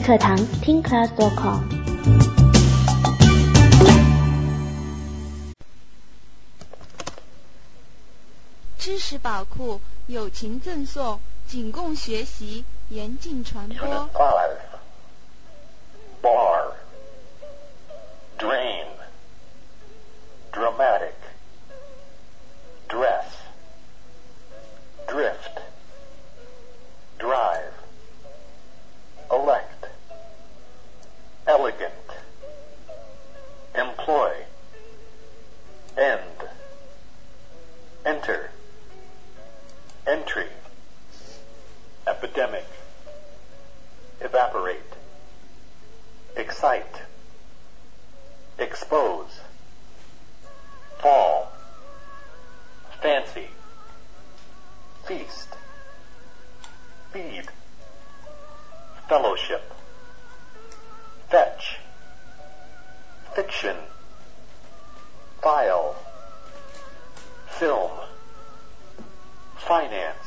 课堂听 class.com。 知识宝库，友情赠送，仅供学习，严禁传播。 Unit 5. Bar. Drain. Dramatic. Dress. Drift. Drive. Elect. Elegant. Employ. End. Enter. Entry. Epidemic. Evaporate. Excite. Expose. Fall. Fancy. Feast. Feed. Fellowship. Fetch. Fiction. File. Film. Finance.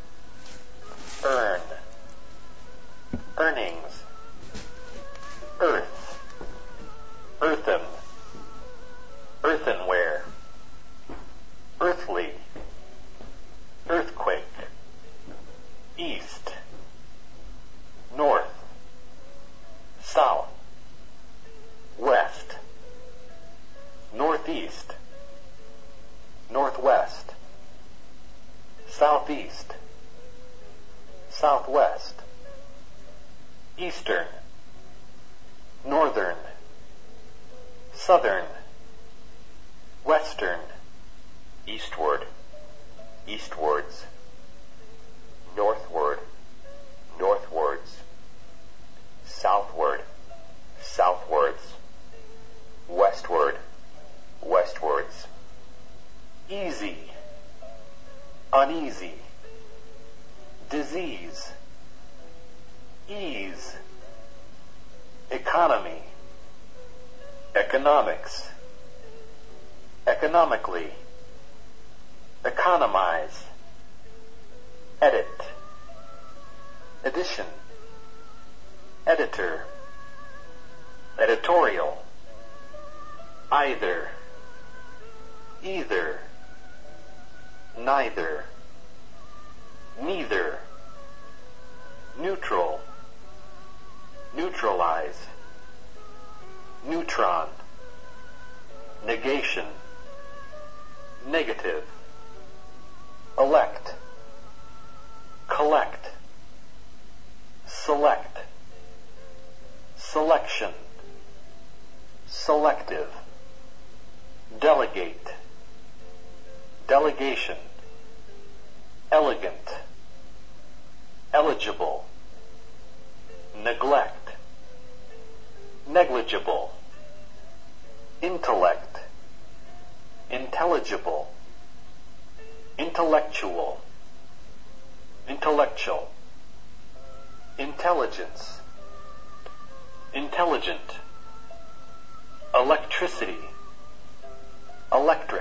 Earn. Earnings. Earth. Earthen. Earthenware. Earthly. Earthquake. East. North. South. West. Northeast. Northwest. Southeast. Southwest. Eastern. Northern. Southern. Western. Eastward. Eastwards. Northward. Northwards. Southward. Southwards. Westward. Westwards. Easy. Uneasy. Disease. Ease. Economy. Economics. Economically. Economize. Edit. Edition. Editor. Editorial. Either. Either. Neither. Neither. Neutral. Neutralize. Neutron. Negation. Negative. Elect. Collect. Select. Selection. Selective. Delegate. Delegation. Elegant. Eligible. Neglect. Negligible. Intellect. Intelligible. Intellectual. Intellectual. Intelligence. Intelligent. Electricity. Electric.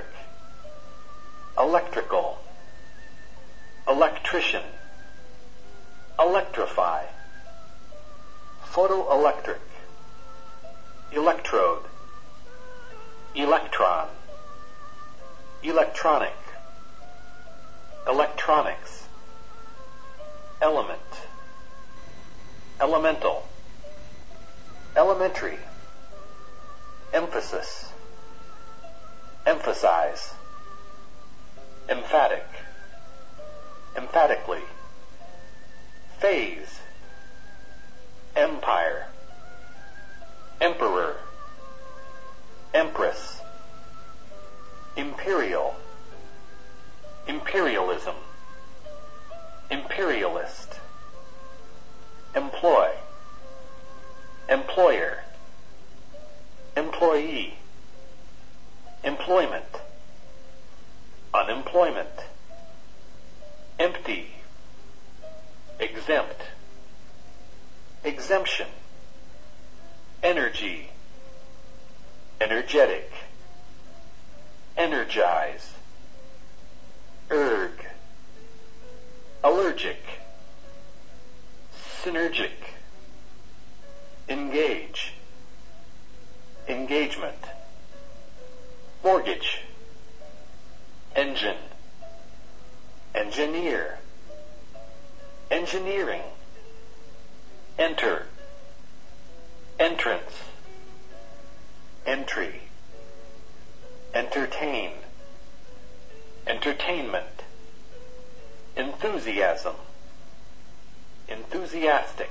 Electrical. Electrician. Electrify. Photoelectric. Electrode. Electron. Electronic. Electronics. Element. Elemental. Elementary. Emphasis. Emphasize. Emphatic. Emphatically. Phase. Empire. Emperor. Empress. Imperial. Imperialism. Imperialist. Employ. Employer. Employee. Employment. Unemployment. Empty. Exempt. Exemption. Energy. Energetic. Energize. Erg. Allergic. Synergic. engage, engagement, mortgage, engine, engineer, engineering, enter, entrance, entry, entertain, entertainment, enthusiasm, enthusiastic,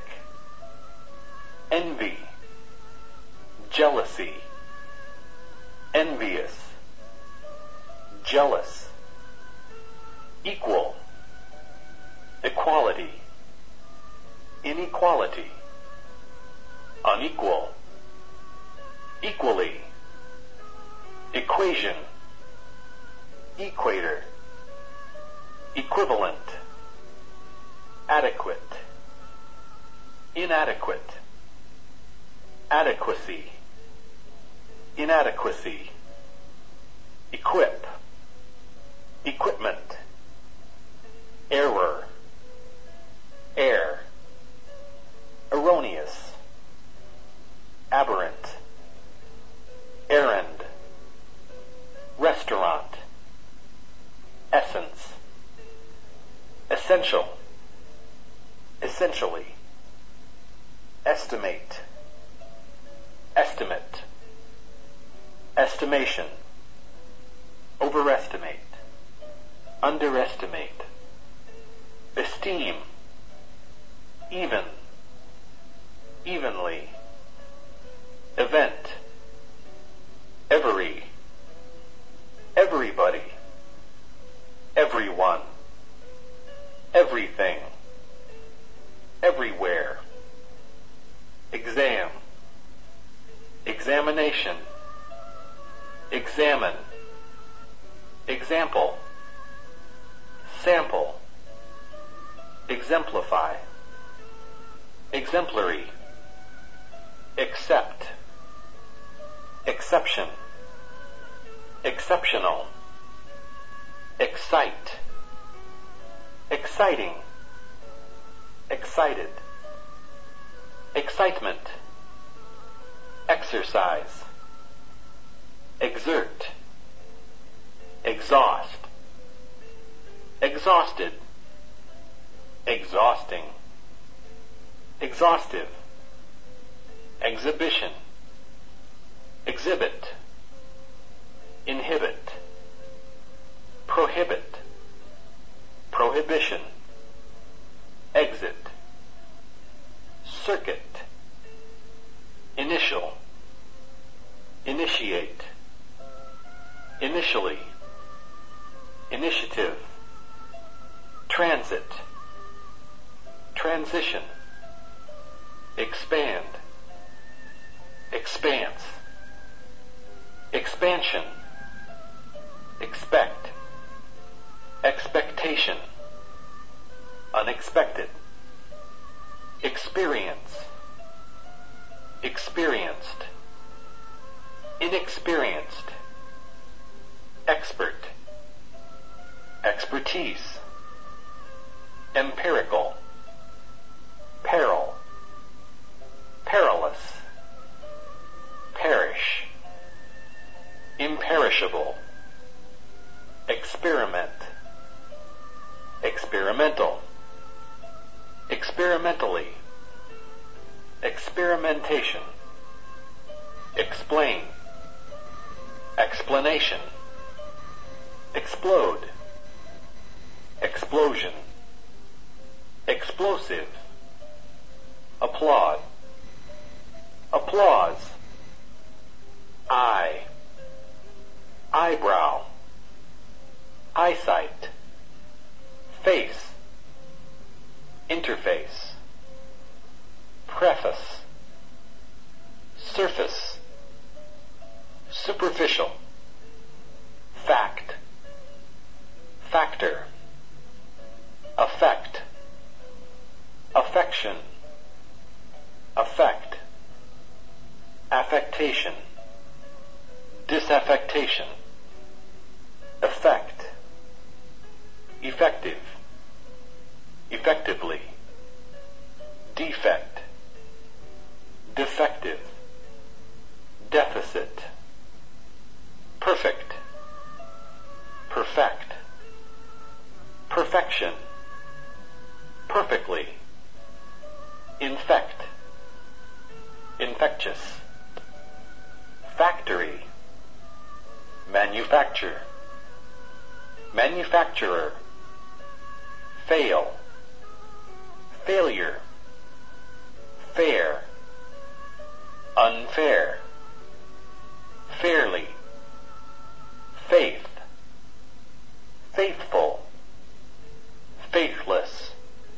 envy, jealousy, envious, jealous, equal, equality, inequality, unequal, equally, equation, equator, equivalent, adequate, inadequate, adequacy, inadequacy, equip, equipment, error, air, erroneous, aberrant, errand, restaurant, essence, essential, essentially, estimate, estimate, estimation, overestimate, underestimate, esteem, even, evenly, event, every, everybody, everyone, everything, everywhere, exam, examination, examine, example, sample, exemplify, exemplary, accept, exception, exceptional, excite, exciting, excited, excitement, exercise, exert, exhaust, exhausted, exhausting, exhaustive, exhibition, exhibit, inhibit, prohibit, prohibition, exit, circuit, initial, initiate, initially, initiative, transit, transition, expand, expanse, expansion, expect, expectation, unexpected, experience, experienced, inexperienced, expert, expertise, empirical, peril, perilous, perish, imperishable, experiment, experimental, experimentally, experimentation, explain, explanation, explode, explosion, explosive, applaud, applause, eye, eyebrow, eyesight, face, interface, preface, surface, superficial, fact, factor, affect, affection, affect, affectation, disaffectation, effect, effective, effectively, defect, defective, deficit, perfect, perfect, perfection, perfectly, infect, infectious, factory, manufacture, manufacturer, fail, failure, fair, unfair, fairly, faith, faithful, faithless,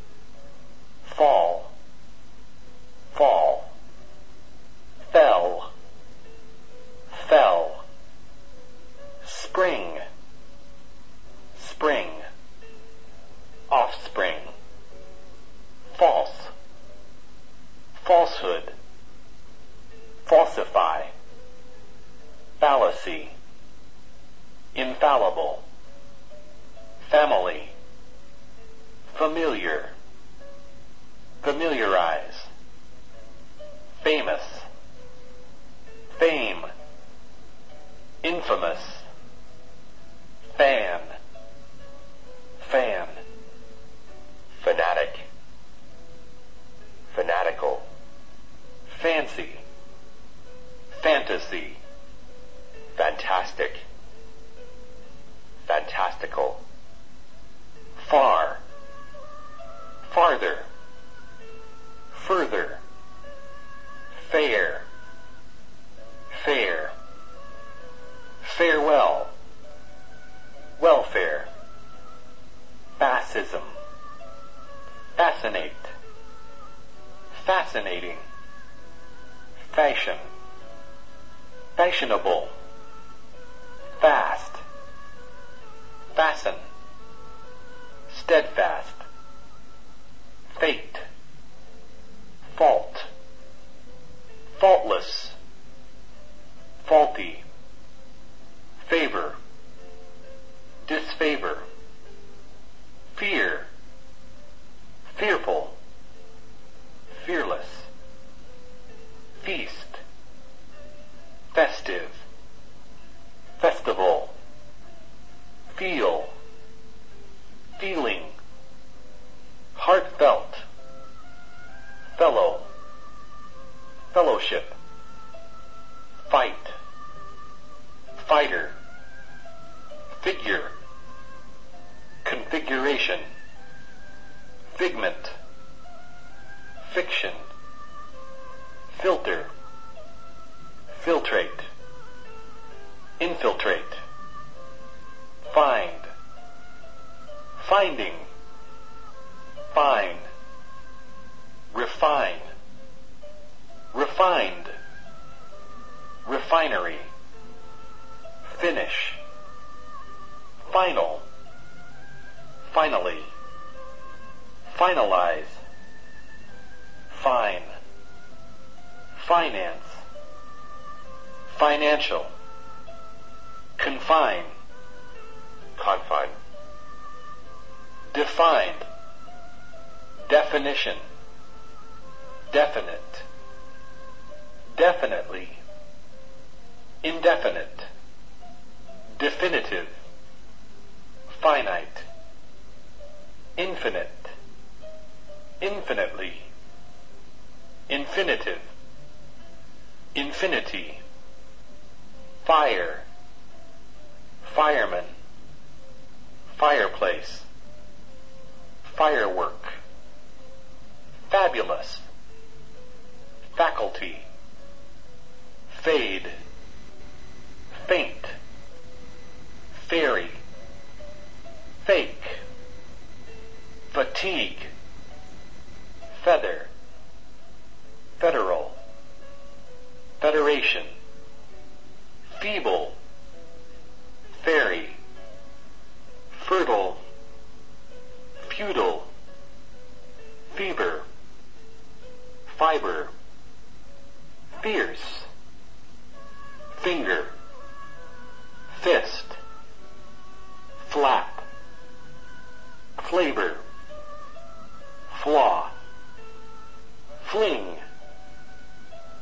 fall, fall, fell, fell, spring, spring, offspring, false, falsehood, falsify, fallacy, infallible, family, familiar, familiarize, famous, fame, infamous, fan, fan, fanatic, fanatical, fancy, fantasy, fantastic, fantastical, far, farther, further, fair, fair, farewell, welfare, fascism, fascinate, fascinating, fashion, fashionable, fast, fasten, steadfast, fate, fault, faultless, faulty, favor, disfavor, fear, fearful, fearless, feast, festive, festival, feel, feeling, heartfelt, fellow, fellowship, fight, fighter, figure, configuration, figment, fiction, filter, filtrate, infiltrate, find, finding, fine, refine, refined, refinery, finish, final, finally, finalize, fine, finance, financial, confine, confine, defined, definition, definite, definitely, indefinite, definitive, finite, infinite, infinitely, infinitive, infinity, fire, fireman, fireplace, firework, fabulous, faculty, fade, faint, fairy, fake, fatigue, feather, federal, federation, feeble, fairy, fertile, feudal, fever, fiber, fierce, finger, fist, flap, flavor, flaw, fling,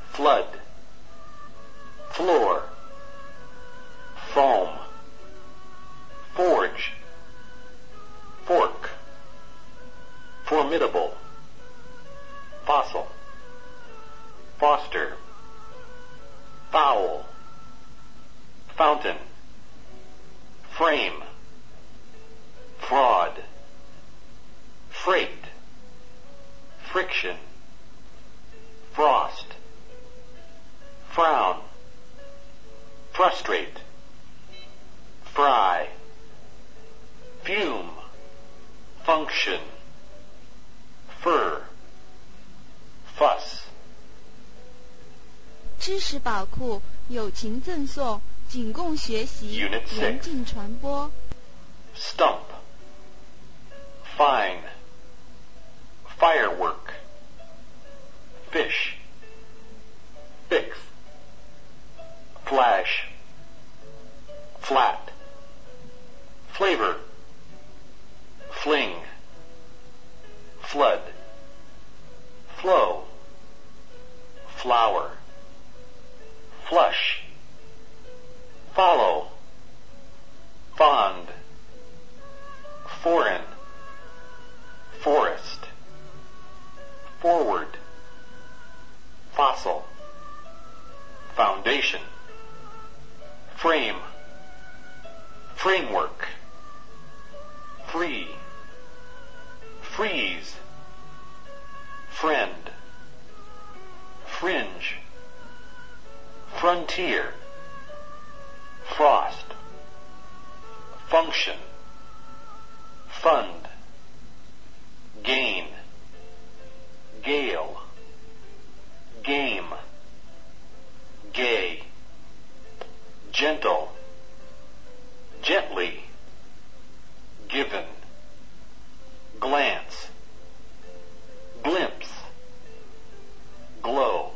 formidable, fossil, foster, foul, fountain, frame, fraud, freight, friction, frost, frown, frustrate, fry, fume, function, fur, fuss. 知识宝库，友情赠送，仅供学习， Unit 6. 严禁传播。 Stump, fine, firework, fish, fix, flash, flat, flavor, fling, flood, flow, flower, flush, follow, fond, foreign, forest, forward, fossil, foundation, frame, framework, free, freeze, friend, fringe, frontier, frost, function, fund, gain, gale, game, gay, gentle, gently, given, glance, glimpse, glow,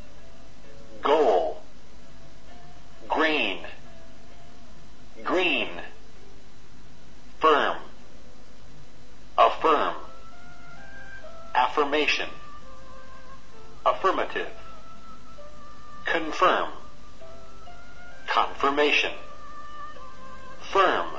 goal, grain, green, firm, affirm, affirmation, affirmative, confirm, confirmation, firm,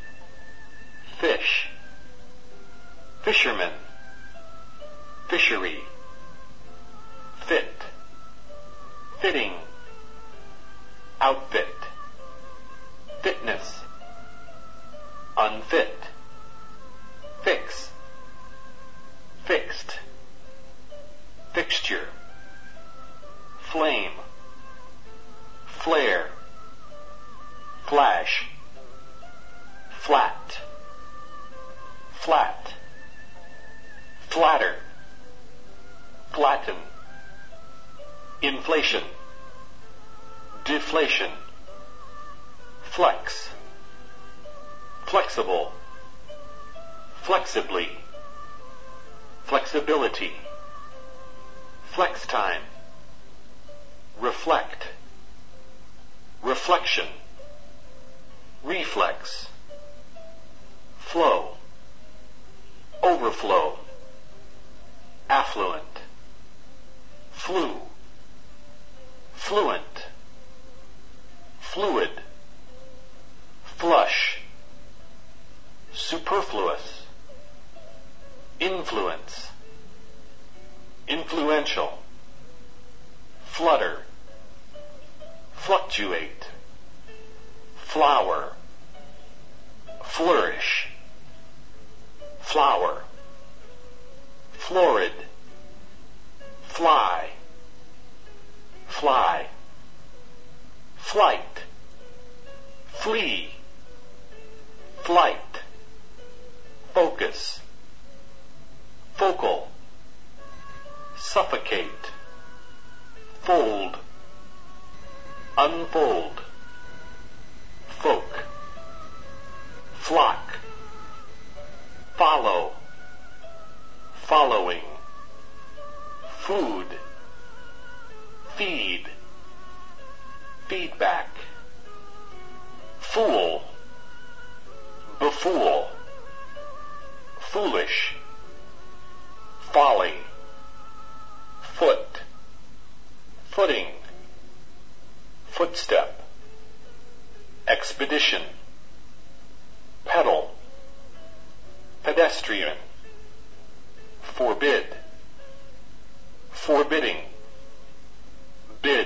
fish, fisherman, fishery, fit, fitting, outfit, fitness, unfit, fix, fixed, fixture, flame, flare, flash, flat, flat, flatter, flatten, inflation, deflation, flex, flexible, flexibly, flexibility, flex time, reflect, reflection, reflex, flow, overflow, affluent, flu, fluent, fluid, flush, superfluous, influence, influential, flutter, fluctuate, flower, flourish, flower, florid, fly, fly, flight, flee, flight, focus, focal, suffocate, fold, unfold, folk, flock, follow, following, food, feed, feedback, fool, befool, foolish, folly, foot, footing, footstep, expedition, pedal, pedestrian, forbid, forbidding, bid,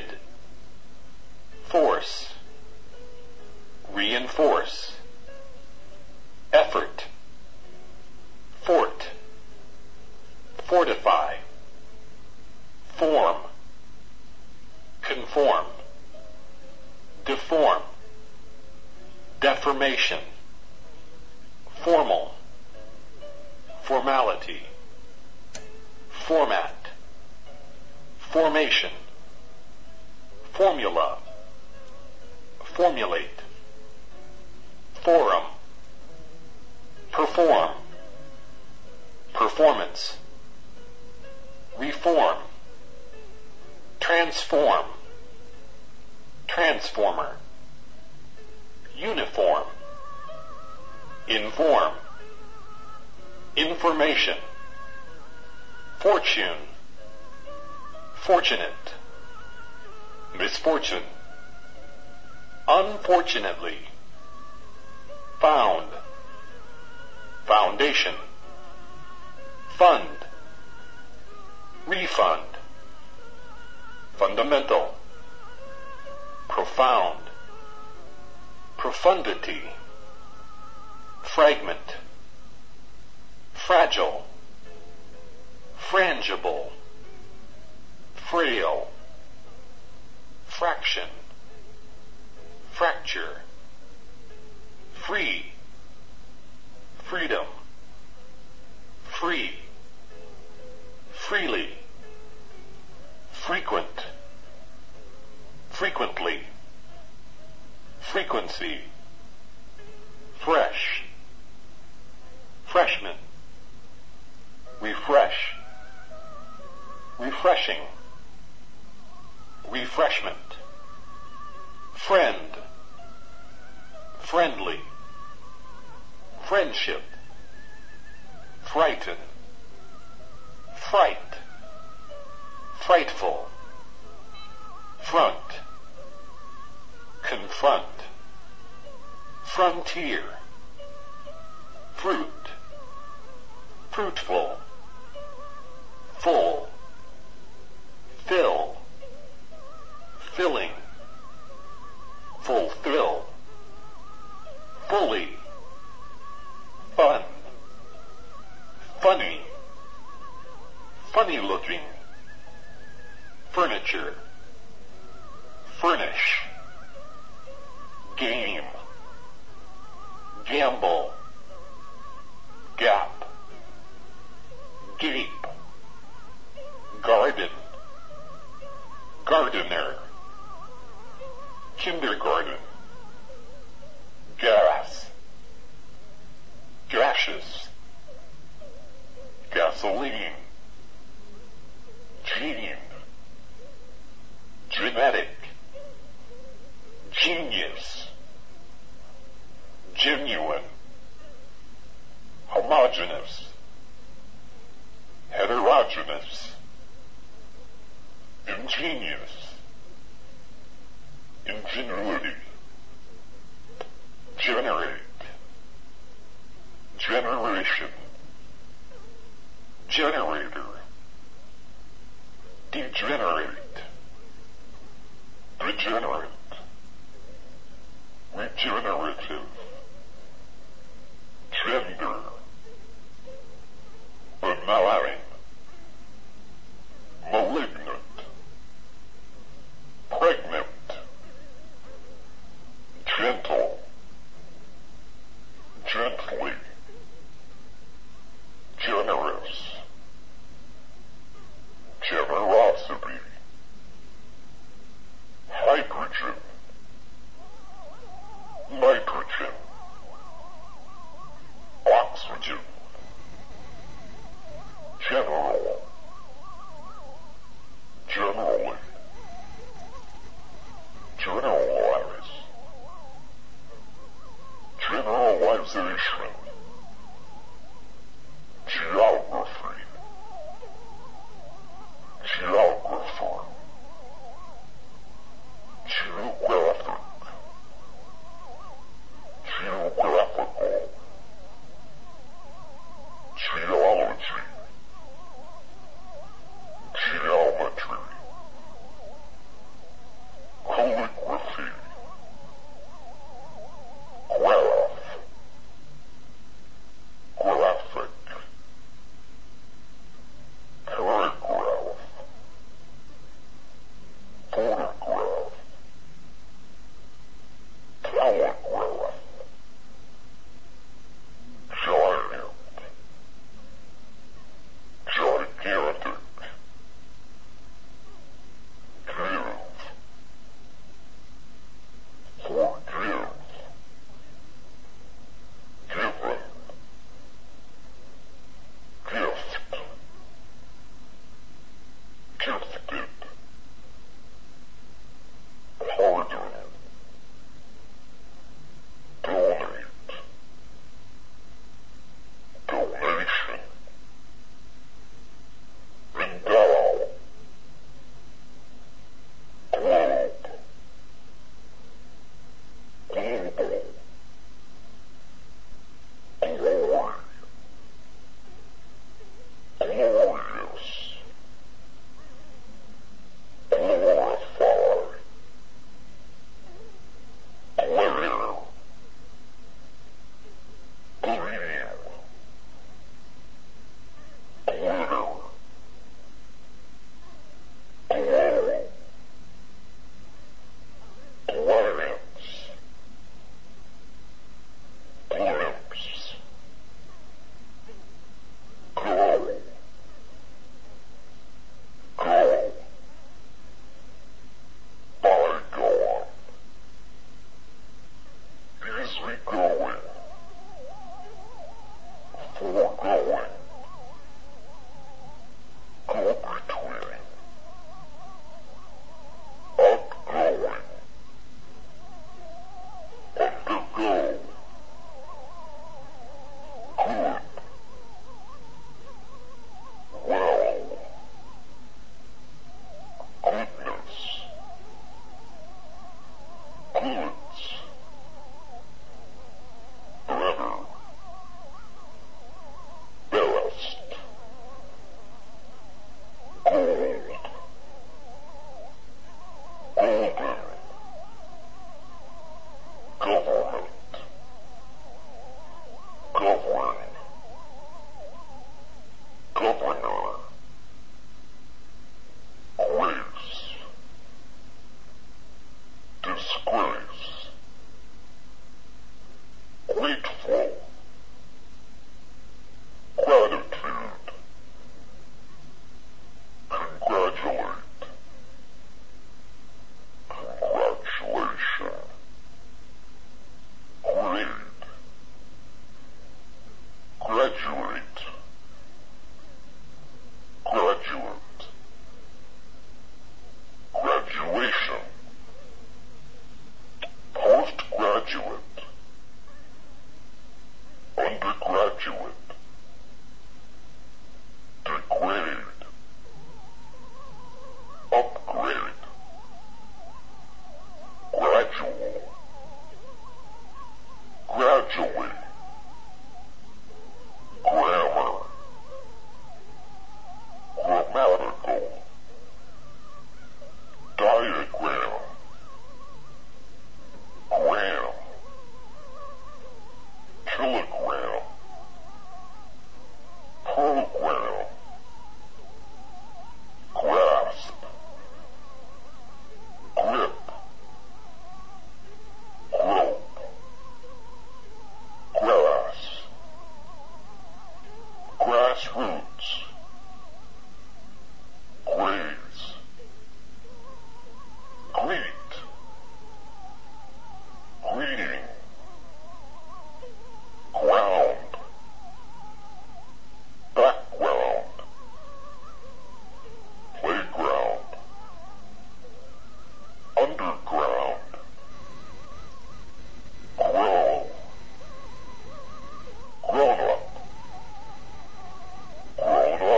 force, reinforce, effort, fort, fortify, form, conform, deform, deformation, formal, formality, format, formation, formula, formulate, forum, perform, performance, reform, transform, transformer, uniform, inform, information, fortune, fortunate, misfortune, unfortunately, found, foundation, fund, refund, fundamental, profound, profundity, fragment, fragile, frangible, frail, fraction, fracture, free, freedom, free, freely, frequent, frequently, frequency, fresh, freshman, refresh, refreshing, refreshment, friend, friendly, friendship, frighten, fright, frightful, front, confront, frontier, fruit, fruitful, full, fill, filling, fulfill, fully, fun, funny, funny looking, furniture, furnish, game, gamble, gap, gape, garden, gardener, kindergarten, gas, gaseous, gasoline, gene, genetic, genius, genuine, homogeneous, heterogeneous, ingenious, ingenuity, generate, generation, generator, degenerate, regenerate, regenerative, gender, benign, malignant, pregnant, gentle, gently, generous, generosity, hydrogen, nitrogen, oxygen, general, generally, generalize, generalization, geography, geographer, geographic, geographical, geology, glorious, glorify, glitter, gleam, glitter, glow, glance, glimpse, glow, go, bygone, easy going, foregoing, go between, outgoing, undergo, good, well, goodness, goods, better, best, gold, golden, government, govern, governor, grace, disgrace, grateful, gratitude, congratulate, congratulation, grade, graduate, graduate, graduation, postgraduate, undergraduate, degrade, upgrade, gradual, graduate, grammar, grammatical, diagram, gram, kilogram, program, grasp, grip, grope, grass, grassroots, graze, greet, greeting, ground, background, playground, underground, grow, grown up, grown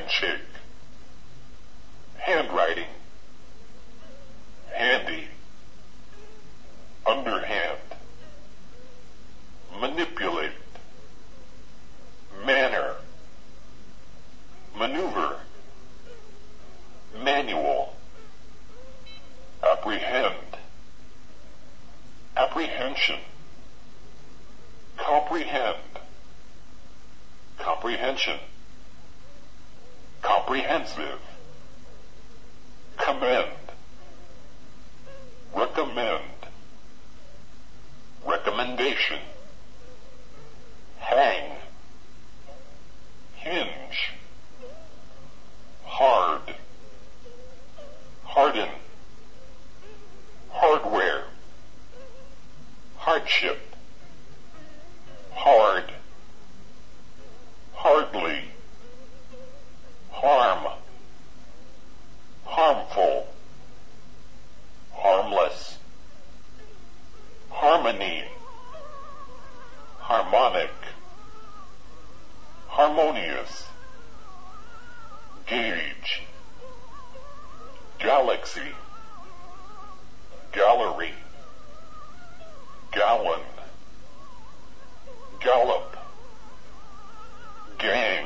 handshake, handwriting, handy, underhand, manipulate, manner, maneuver, manual, apprehend, apprehension, comprehend, comprehension, comprehensive, commend, recommend, recommendation, hang, hinge, hard, harden, hardware, hardship, hard, hardly, harm, harmful, harmless, harmony, harmonic, harmonious, gauge, galaxy, gallery, gallon, gallop, gang,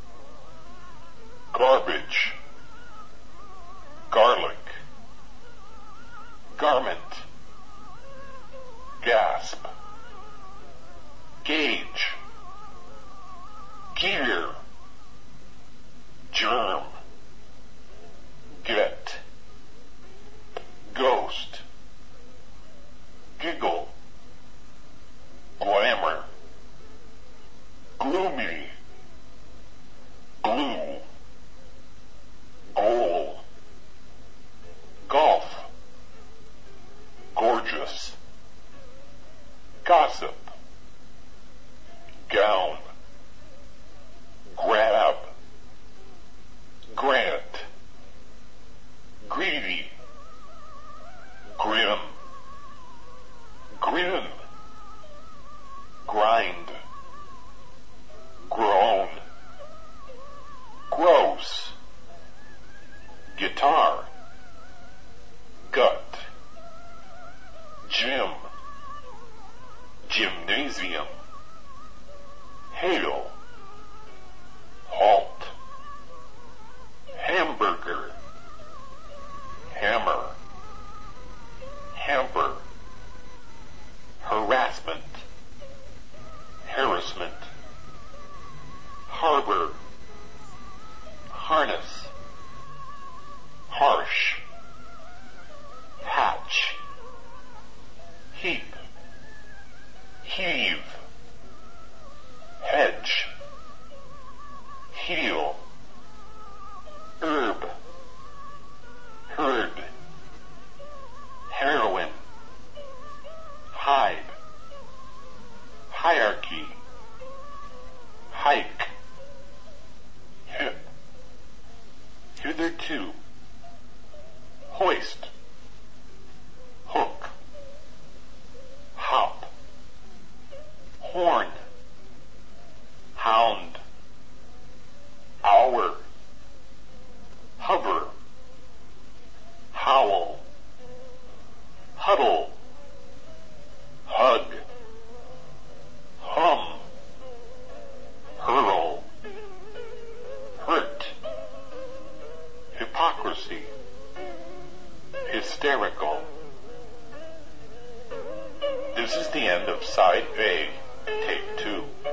garbage, garlic, garment, gasp, gauge, gear, germ, get, ghost, giggle, glamour, gloomy, glue, goal, golf, gorgeous, gossip, gown, grab, grant, greedy, grim, grin, grind, groan, gross, guitar, gut, gym, gymnasium, hail, halt, hamburger, hammer, hamper, harassment, harassment, harbor, harness, harsh, hatch, heap, heave, hedge, heel, herb, herd, heroin, hide, hierarchy, hike, hip, hitherto, hoist, hook, hop, horn, hound, hour, hover, howl, huddle, hug, hum, hurl, hurt, hypocrisy, hysterical. This is the end of Side A, Take 2.